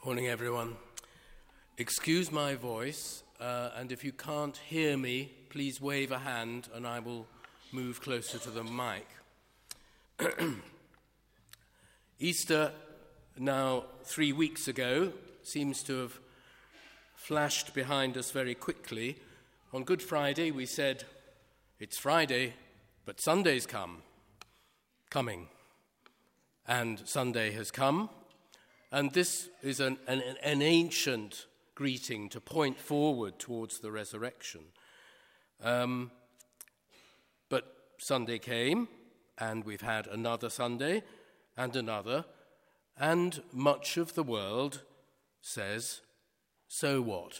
Morning, everyone. Excuse my voice, and if you can't hear me, please wave a hand and I will move closer to the mic. Easter, now 3 weeks ago, seems to have flashed behind us very quickly. On Good Friday, we said, it's Friday, but Sunday's coming. And Sunday has come. And this is an ancient greeting to point forward towards the resurrection. But Sunday came, and we've had another Sunday and another, and much of the world says, so what?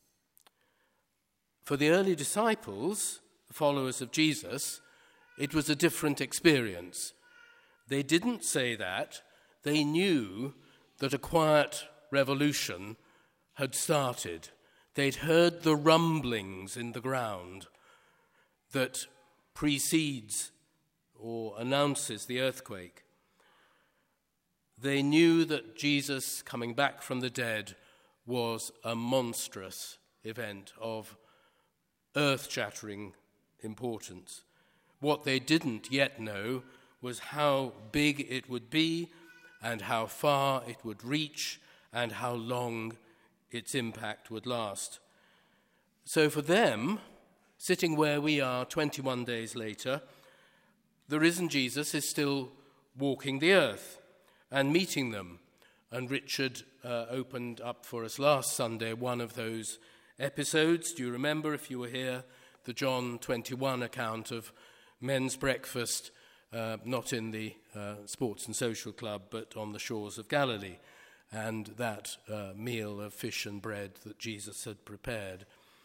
For the early disciples, the followers of Jesus, it was a different experience. They didn't say that. They knew that a quiet revolution had started. They'd heard the rumblings in the ground that precedes or announces the earthquake. They knew that Jesus coming back from the dead was a monstrous event of earth-shattering importance. What they didn't yet know was how big it would be and how far it would reach, and how long its impact would last. So for them, sitting where we are 21 days later, the risen Jesus is still walking the earth and meeting them. And Richard opened up for us last Sunday one of those episodes. Do you remember, if you were here, the John 21 account of men's breakfast, not in the Sports and Social Club, but on the shores of Galilee, and that meal of fish and bread that Jesus had prepared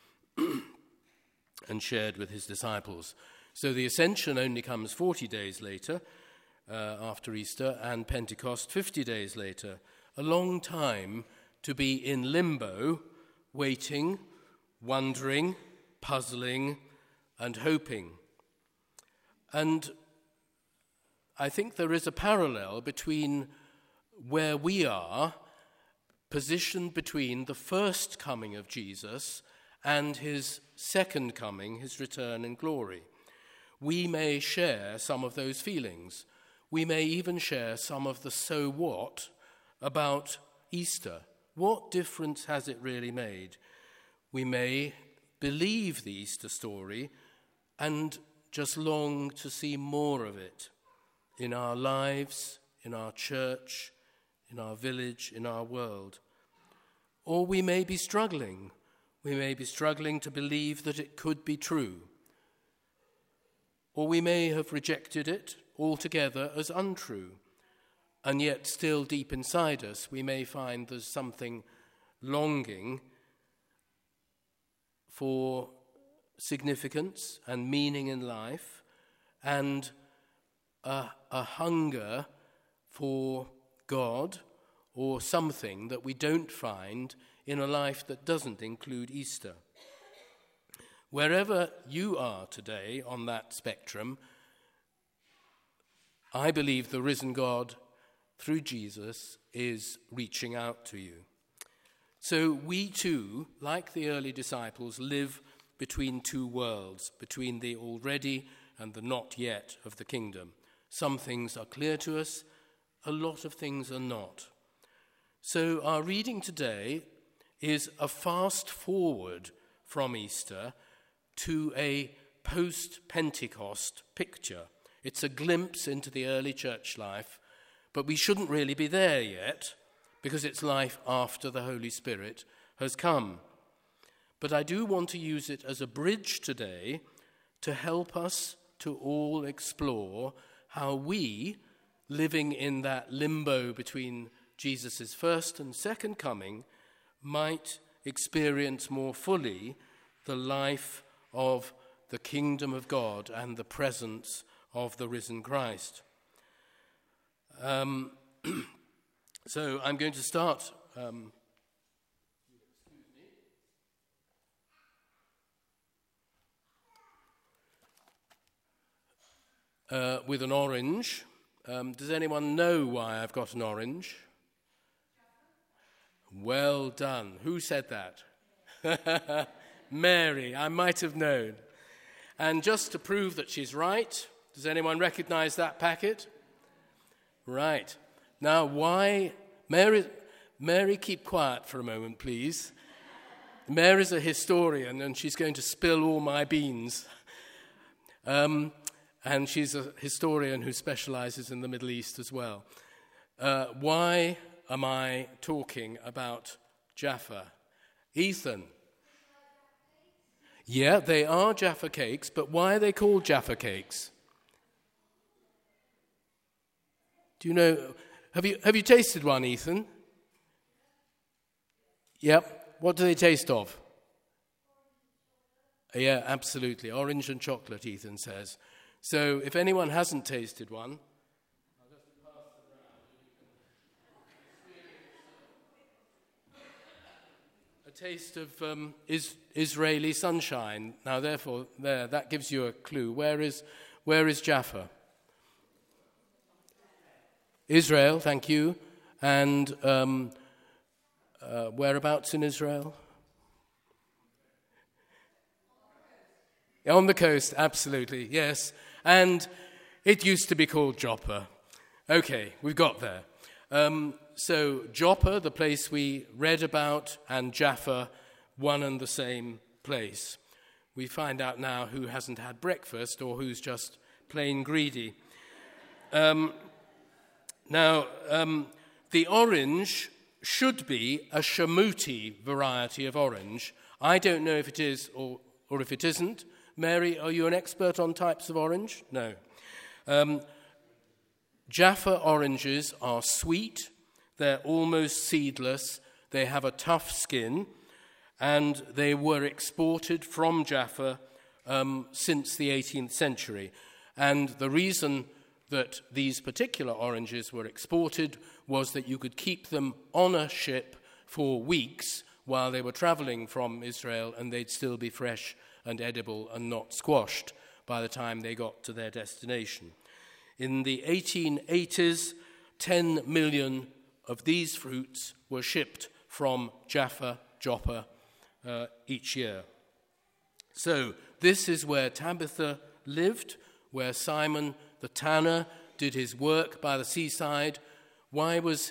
and shared with his disciples. So the ascension only comes 40 days later, after Easter, and Pentecost 50 days later. A long time to be in limbo, waiting, wondering, puzzling, and hoping. And I think there is a parallel between where we are, positioned between the first coming of Jesus and his second coming, his return in glory. We may share some of those feelings. We may even share some of the so what about Easter. What difference has it really made? We may believe the Easter story and just long to see more of it in our lives, in our church, in our village, in our world. Or we may be struggling. We may be struggling to believe that it could be true. Or we may have rejected it altogether as untrue. And yet still deep inside us, we may find there's something longing for significance and meaning in life, and a hunger for God or something that we don't find in a life that doesn't include Easter. Wherever you are today on that spectrum, I believe the risen God, through Jesus, is reaching out to you. So we too, like the early disciples, live between two worlds, between the already and the not yet of the kingdom. Some things are clear to us, a lot of things are not. So our reading today is a fast forward from Easter to a post-Pentecost picture. It's a glimpse into the early church life, but we shouldn't really be there yet because it's life after the Holy Spirit has come. But I do want to use it as a bridge today to help us to all explore how we, living in that limbo between Jesus' first and second coming, might experience more fully the life of the kingdom of God and the presence of the risen Christ. So I'm going to start with an orange. Does anyone know why I've got an orange? Well done. Who said that? Mary, I might have known. And just to prove that she's right, does anyone recognize that packet? Right. Now, why... Mary, keep quiet for a moment, please. Mary's a historian, and she's going to spill all my beans. And she's a historian who specializes in the Middle East as well. Why am I talking about Jaffa? Ethan? Yeah, they are Jaffa cakes, but why are they called Jaffa cakes? Do you know? Have you tasted one, Ethan? Yep. What do they taste of? Yeah, absolutely. Orange and chocolate, Ethan says. So if anyone hasn't tasted one, I'll just pass it around. A taste of Israeli sunshine. Now, therefore, that gives you a clue. Where is Jaffa? Israel, thank you. And whereabouts in Israel? On the coast, absolutely, yes. And it used to be called Joppa. Okay, we've got there. So Joppa, the place we read about, and Jaffa, one and the same place. We find out now who hasn't had breakfast or who's just plain greedy. Now, the orange should be a Shamuti variety of orange. I don't know if it is or if it isn't. Mary, are you an expert on types of orange? No. Jaffa oranges are sweet, they're almost seedless, they have a tough skin, and they were exported from Jaffa since the 18th century. And the reason that these particular oranges were exported was that you could keep them on a ship for weeks while they were traveling from Israel, and they'd still be fresh and edible and not squashed by the time they got to their destination. In the 1880s, 10 million of these fruits were shipped from Joppa each year. So this is where Tabitha lived, where Simon the tanner did his work by the seaside. Why was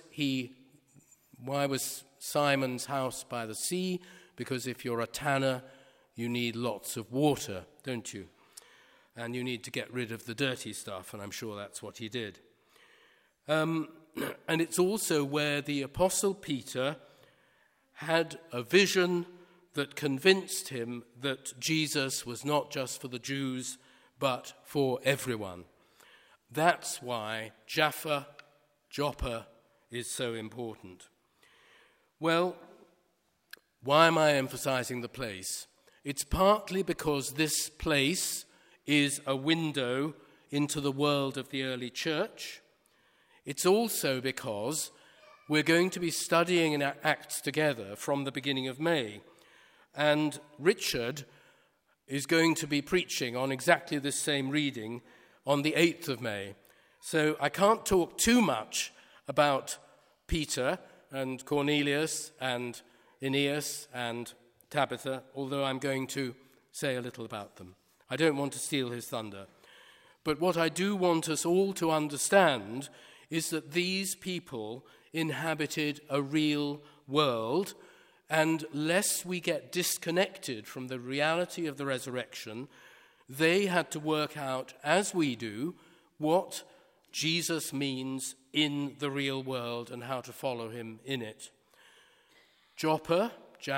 Simon's house by the sea? Because if you're a tanner, you need lots of water, don't you? And you need to get rid of the dirty stuff, and I'm sure that's what he did. And it's also where the Apostle Peter had a vision that convinced him that Jesus was not just for the Jews, but for everyone. That's why Joppa is so important. Well, why am I emphasizing the place? It's partly because this place is a window into the world of the early church. It's also because we're going to be studying in Acts together from the beginning of May. And Richard is going to be preaching on exactly this same reading on the 8th of May. So I can't talk too much about Peter and Cornelius and Aeneas and Tabitha, although I'm going to say a little about them. I don't want to steal his thunder. But what I do want us all to understand is that these people inhabited a real world, and lest we get disconnected from the reality of the resurrection, they had to work out, as we do, what Jesus means in the real world and how to follow him in it. Jaffa,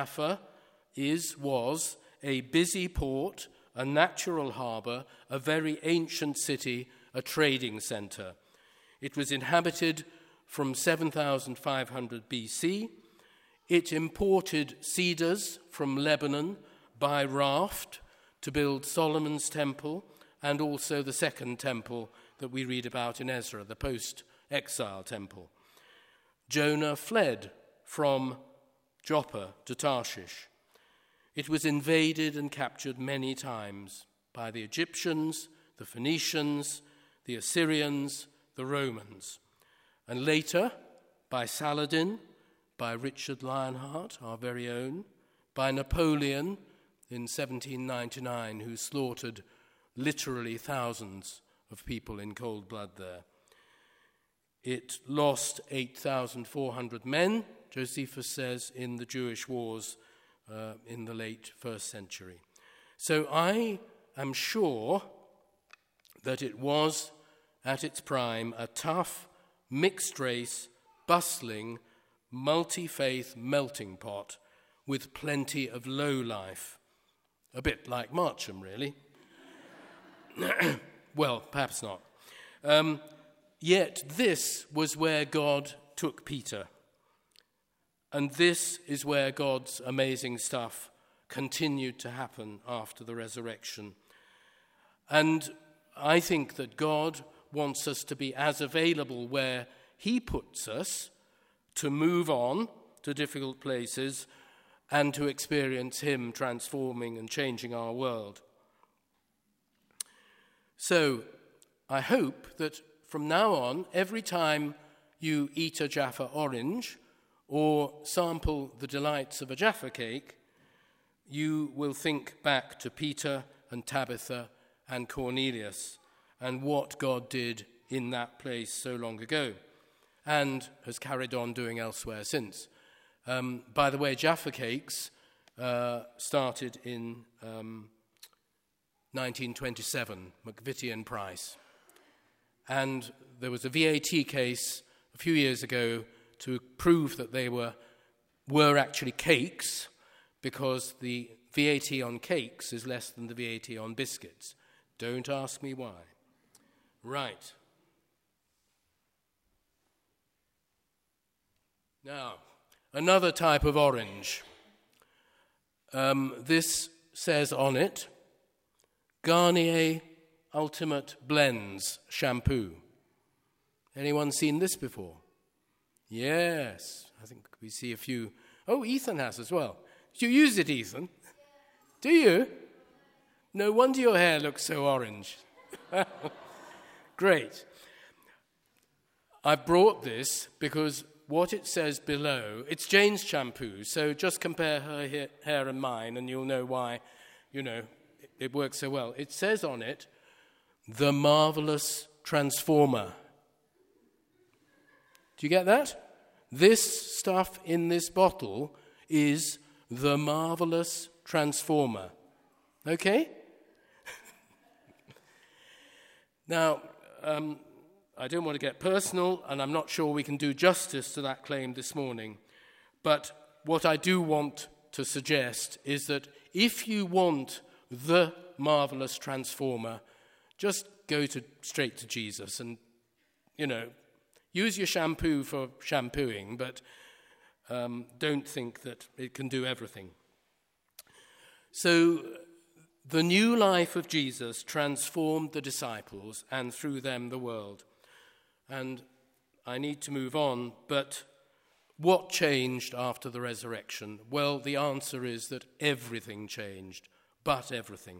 was a busy port, a natural harbour, a very ancient city, a trading centre. It was inhabited from 7,500 BC. It imported cedars from Lebanon by raft to build Solomon's temple and also the second temple that we read about in Ezra, the post-exile temple. Jonah fled from Joppa to Tarshish. It was invaded and captured many times by the Egyptians, the Phoenicians, the Assyrians, the Romans, and later by Saladin, by Richard Lionheart, our very own, by Napoleon in 1799, who slaughtered literally thousands of people in cold blood there. It lost 8,400 men, Josephus says, in the Jewish wars in the late first century. So I am sure that it was, at its prime, a tough, mixed-race, bustling, multi-faith melting pot with plenty of low life. A bit like Marcham, really. Well, perhaps not. Yet this was where God took Peter. And this is where God's amazing stuff continued to happen after the resurrection. And I think that God wants us to be as available where he puts us to move on to difficult places and to experience him transforming and changing our world. So I hope that from now on, every time you eat a Jaffa orange or sample the delights of a Jaffa cake, you will think back to Peter and Tabitha and Cornelius and what God did in that place so long ago and has carried on doing elsewhere since. By the way, Jaffa cakes started in 1927, McVitie and Price. And there was a VAT case a few years ago to prove that they were actually cakes, because the VAT on cakes is less than the VAT on biscuits. Don't ask me why. Right. Now, another type of orange. This says on it, Garnier Ultimate Blends Shampoo. Anyone seen this before? Yes, I think we see a few. Oh, Ethan has as well. Do you use it, Ethan? Do you? No wonder your hair looks so orange. Great. I brought this because what it says below, it's Jane's shampoo, so just compare her hair and mine and you'll know why, it works so well. It says on it, the marvelous transformer. Do you get that? This stuff in this bottle is the marvelous transformer. Okay? Now, I don't want to get personal, and I'm not sure we can do justice to that claim this morning, but what I do want to suggest is that if you want the marvelous transformer, just go straight to Jesus and, use your shampoo for shampooing, but don't think that it can do everything. So the new life of Jesus transformed the disciples and through them the world. And I need to move on, but what changed after the resurrection? Well, the answer is that everything changed, but everything.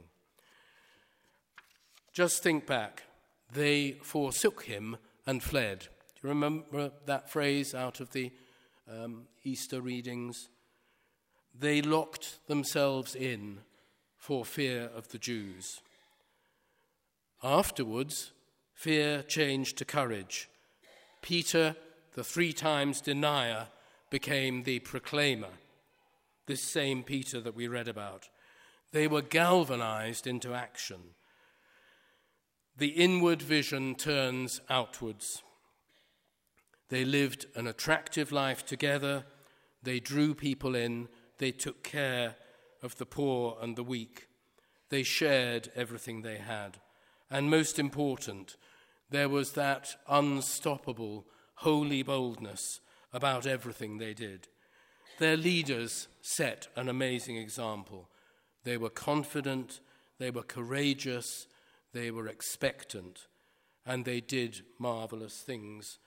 Just think back. They forsook him and fled. Do you remember that phrase out of the Easter readings? They locked themselves in for fear of the Jews. Afterwards, fear changed to courage. Peter, the 3 times denier, became the proclaimer, this same Peter that we read about. They were galvanized into action. The inward vision turns outwards. They lived an attractive life together. They drew people in. They took care of the poor and the weak. They shared everything they had. And most important, there was that unstoppable, holy boldness about everything they did. Their leaders set an amazing example. They were confident, they were courageous, they were expectant, and they did marvelous things.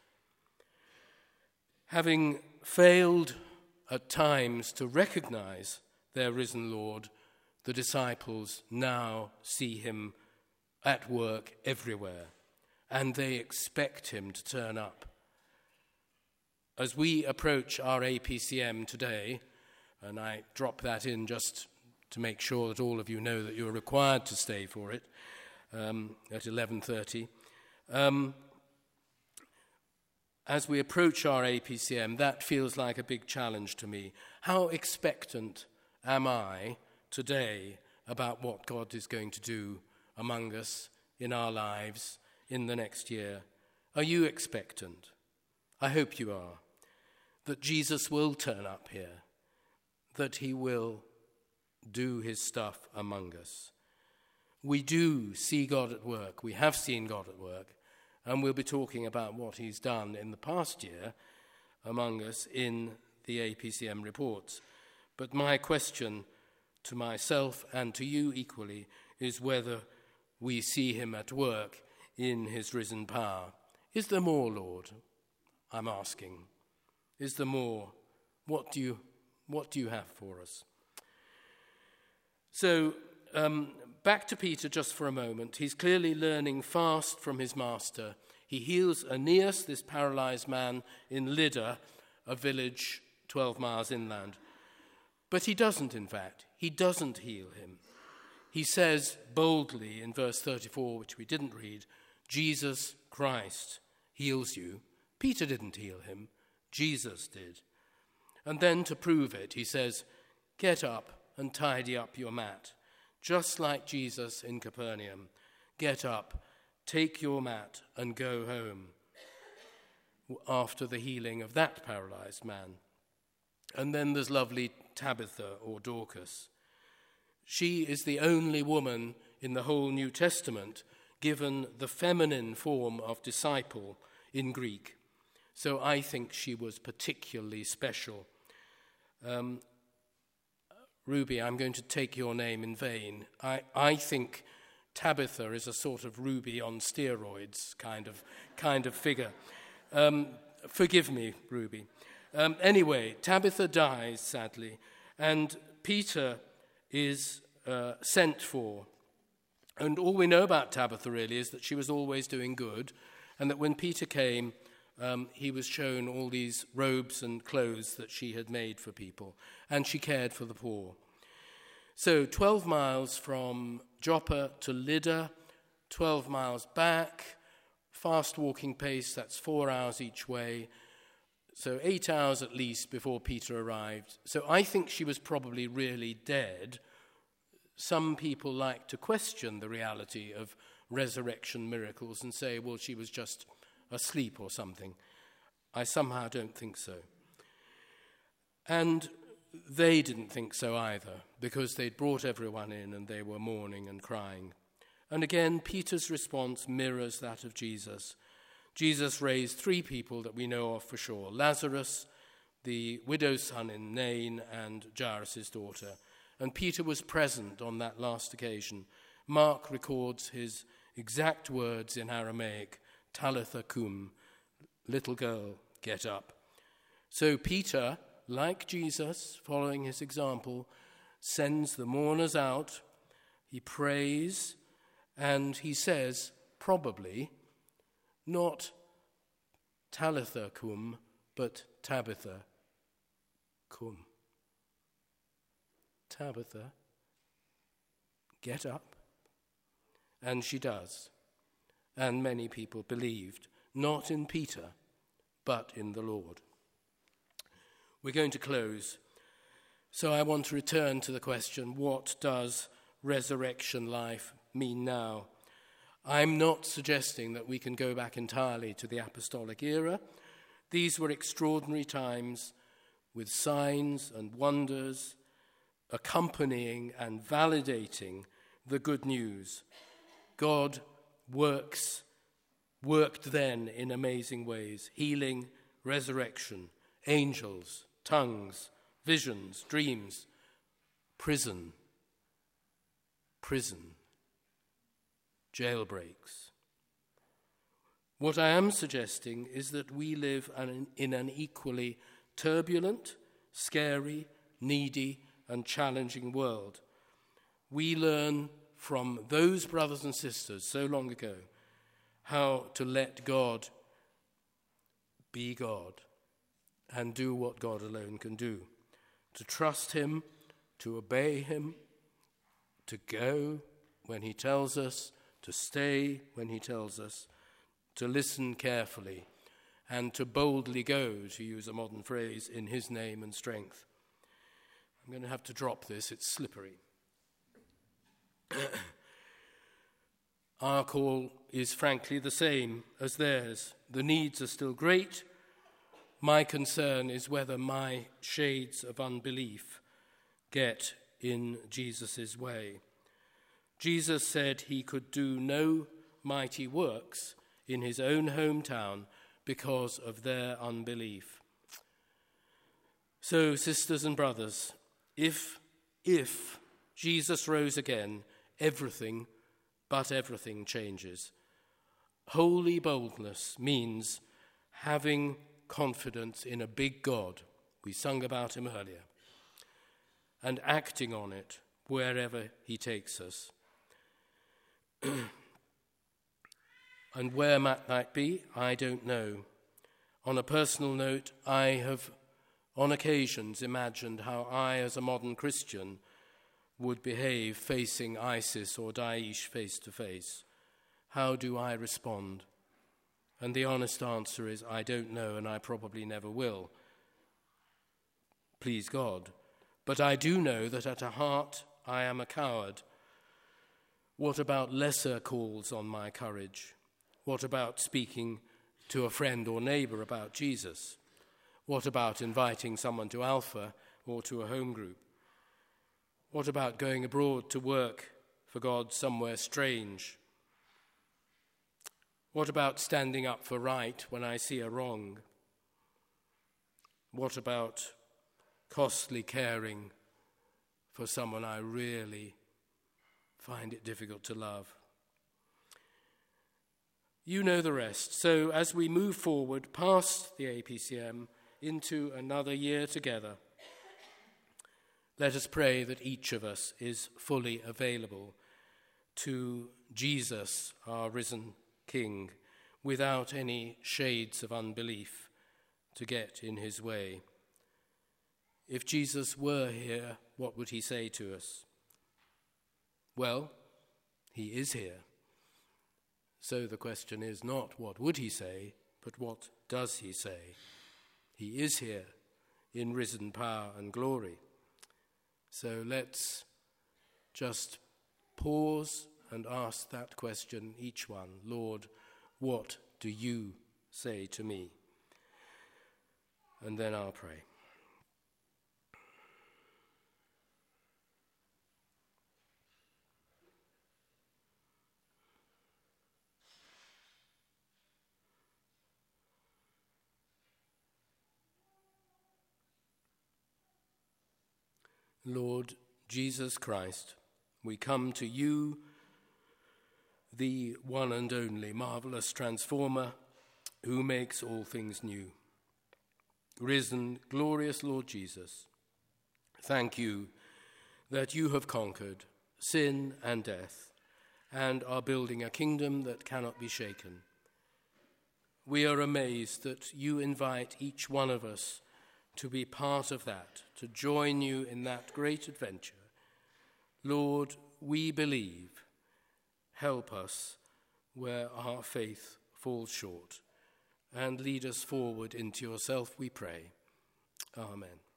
Having failed at times to recognize their risen Lord, the disciples now see him at work everywhere, and they expect him to turn up. as we approach our APCM today, and I drop that in just to make sure that all of you know that you're required to stay for it at 11:30. As we approach our APCM, that feels like a big challenge to me. How expectant am I today about what God is going to do among us in our lives in the next year? Are you expectant? I hope you are. That Jesus will turn up here, that he will do his stuff among us. We do see God at work. We have seen God at work, and we'll be talking about what he's done in the past year among us in the APCM reports. But my question to myself and to you equally is whether we see him at work in his risen power. Is there more, Lord? I'm asking. Is there more? What do you have for us? So, back to Peter just for a moment. He's clearly learning fast from his master. He heals Aeneas, this paralyzed man, in Lydda, a village 12 miles inland. But he doesn't, in fact. He doesn't heal him. He says boldly in verse 34, which we didn't read, Jesus Christ heals you. Peter didn't heal him. Jesus did. And then to prove it, he says, get up and tidy up your mat. Just like Jesus in Capernaum. Get up, take your mat and go home after the healing of that paralyzed man. And then there's lovely Tabitha or Dorcas. She is the only woman in the whole New Testament given the feminine form of disciple in Greek. So I think she was particularly special. Ruby, I'm going to take your name in vain. I think Tabitha is a sort of Ruby on steroids kind of figure. Forgive me, Ruby. Anyway, Tabitha dies, sadly, and Peter is sent for. And all we know about Tabitha really is that she was always doing good, and that when Peter came, he was shown all these robes and clothes that she had made for people, and she cared for the poor. So 12 miles from Joppa to Lydda, 12 miles back, fast walking pace, that's 4 hours each way, so 8 hours at least before Peter arrived. So I think she was probably really dead. Some people like to question the reality of resurrection miracles and say, well, she was just asleep or something. I somehow don't think so. And they didn't think so either, because they'd brought everyone in and they were mourning and crying. And again, Peter's response mirrors that of Jesus. Jesus raised 3 people that we know of for sure: Lazarus, the widow's son in Nain, and Jairus' daughter. And Peter was present on that last occasion. Mark records his exact words in Aramaic, Talitha cum, little girl, get up. So Peter, like Jesus, following his example, sends the mourners out, he prays, and he says, probably, not Talitha cum, but Tabitha cum. Tabitha, get up. And she does. And many people believed, not in Peter, but in the Lord. We're going to close. So I want to return to the question, what does resurrection life mean now? I'm not suggesting that we can go back entirely to the apostolic era. These were extraordinary times with signs and wonders accompanying and validating the good news. God worked then in amazing ways: healing, resurrection, angels, tongues, visions, dreams, prison, jailbreaks. What I am suggesting is that we live in an equally turbulent, scary, needy, and challenging world. We learn from those brothers and sisters so long ago how to let God be God and do what God alone can do. To trust him, to obey him, to go when he tells us, to stay when he tells us, to listen carefully, and to boldly go, to use a modern phrase, in his name and strength. I'm going to have to drop this, it's slippery. Our call is frankly the same as theirs. The needs are still great. My concern is whether my shades of unbelief get in Jesus' way. Jesus said he could do no mighty works in his own hometown because of their unbelief. So, sisters and brothers, if Jesus rose again, everything changes. Holy boldness means having confidence in a big God. We sung about him earlier. And acting on it wherever he takes us. And where that might be, I don't know. On a personal note, I have on occasions imagined how I, as a modern Christian, would behave facing ISIS or Daesh face to face. How do I respond? And the honest answer is, I don't know, and I probably never will. Please God. But I do know that at a heart I am a coward. What about lesser calls on my courage? What about speaking to a friend or neighbour about Jesus? What about inviting someone to Alpha or to a home group? What about going abroad to work for God somewhere strange? What about standing up for right when I see a wrong? What about costly caring for someone I really find it difficult to love? You know the rest. So as we move forward past the APCM into another year together, let us pray that each of us is fully available to Jesus, our risen King, without any shades of unbelief to get in his way. If Jesus were here, what would he say to us? Well, he is here. So the question is not what would he say, but what does he say? He is here in risen power and glory. So let's just pause and ask that question, each one. Lord, what do you say to me? And then I'll pray. Lord Jesus Christ, we come to you, the one and only marvelous transformer who makes all things new. Risen, glorious Lord Jesus, thank you that you have conquered sin and death and are building a kingdom that cannot be shaken. We are amazed that you invite each one of us to be part of that, to join you in that great adventure. Lord, we believe. Help us where our faith falls short, and lead us forward into yourself, we pray. Amen.